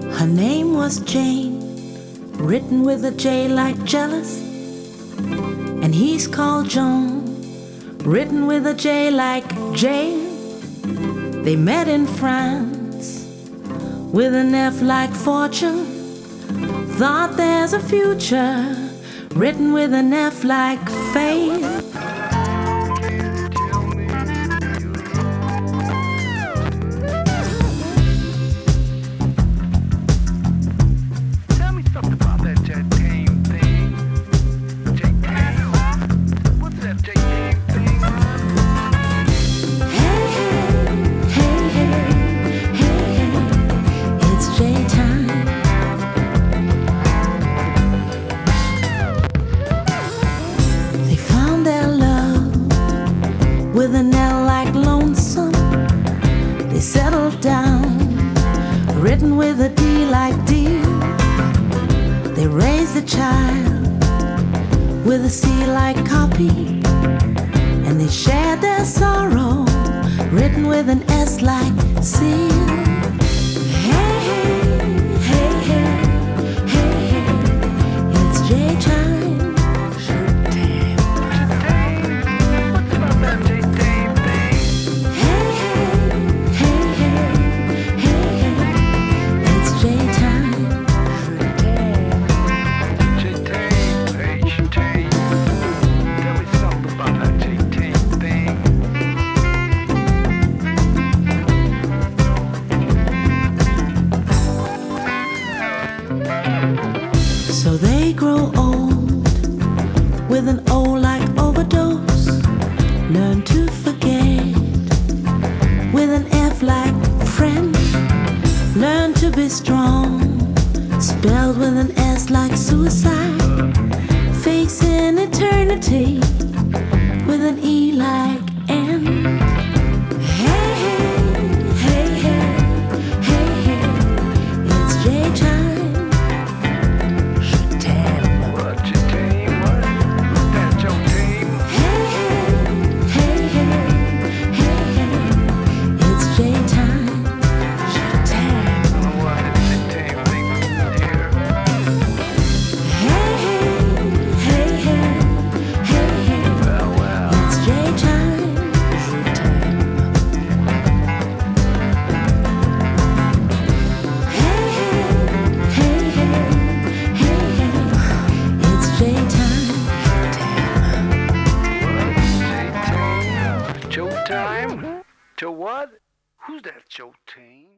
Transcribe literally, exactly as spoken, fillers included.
Her name was Jane, written with a J like jealous. And he's called John, written with a J like Jane. They met in France, with an F like fortune. Thought there's a future, written with an F like fame. With an L like lonesome, they settled down, written with a D like dear. They raised a child with a C like copy, and they shared their sorrow, written with an S like seal. Hey, hey, hey, hey, hey, hey, it's J time. So they grow old with an O like overdose, learn to forget with an F like friend, learn to be strong, spelled with an S like suicide, facing eternity with an E like end. Hey, hey, hey, hey, hey, hey, it's J time. Showtime? To what? Who's that Showtime?